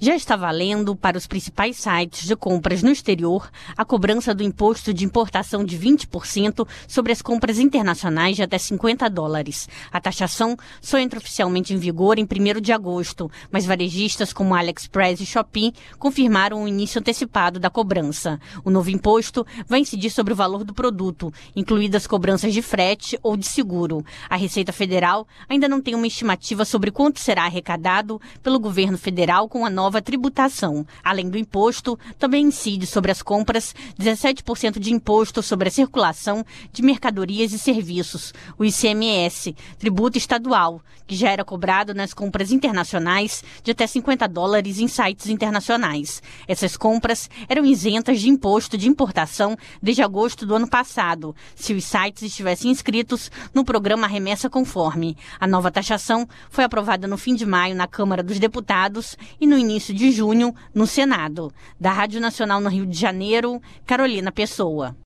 Já está valendo para os principais sites de compras no exterior a cobrança do imposto de importação de 20% sobre as compras internacionais de até $50. A taxação só entra oficialmente em vigor em 1º de agosto, mas varejistas como AliExpress e Shopee confirmaram o início antecipado da cobrança. O novo imposto vai incidir sobre o valor do produto, incluídas cobranças de frete ou de seguro. A Receita Federal ainda não tem uma estimativa sobre quanto será arrecadado pelo governo federal com a nova tributação. Além do imposto, também incide sobre as compras 17% de imposto sobre a circulação de mercadorias e serviços, o ICMS, tributo estadual, que já era cobrado nas compras internacionais de até $50 em sites internacionais. Essas compras eram isentas de imposto de importação desde agosto do ano passado, se os sites estivessem inscritos no programa Remessa Conforme. A nova taxação foi aprovada no fim de maio na Câmara dos Deputados e no início de junho no Senado. Da Rádio Nacional no Rio de Janeiro, Carolina Pessoa.